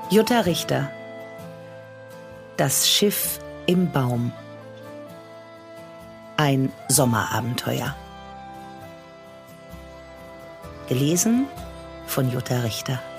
Jutta Richter. Das Schiff im Baum. Ein Sommerabenteuer. Gelesen von Jutta Richter.